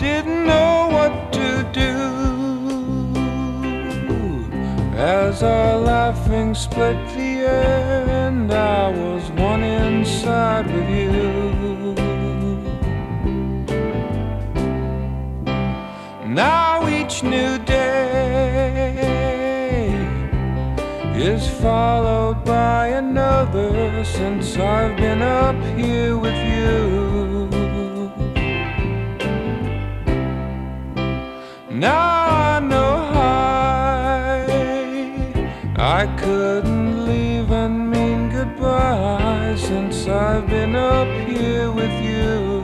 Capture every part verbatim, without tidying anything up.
didn't know what to do as our laughing split the air, and I was one inside with you. Now each new day is followed by another since I've been up here with you. Now I know high I couldn't leave and mean goodbye since I've been up here with you.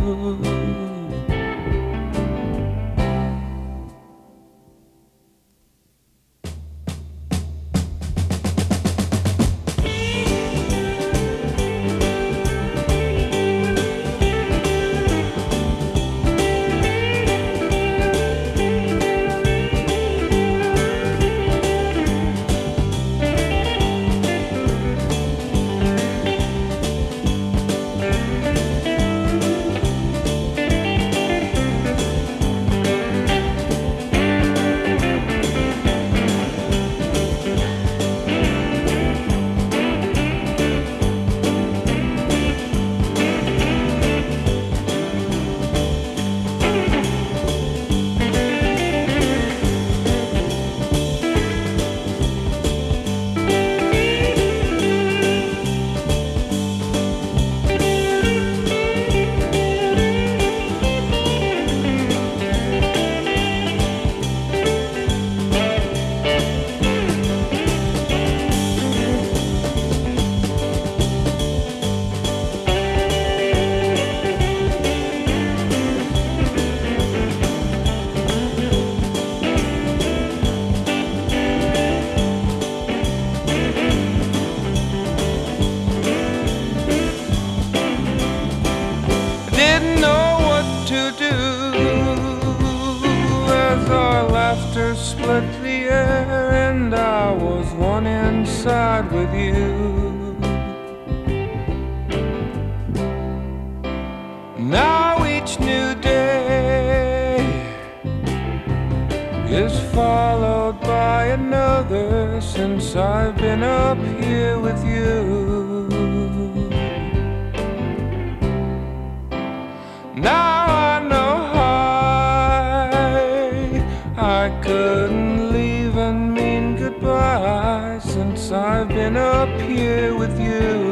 Didn't know what to do as our laughter split the air, and I was one inside with you. Now each new day is followed by another since I've been up here with you. Now I know high I couldn't leave and mean goodbye since I've been up here with you.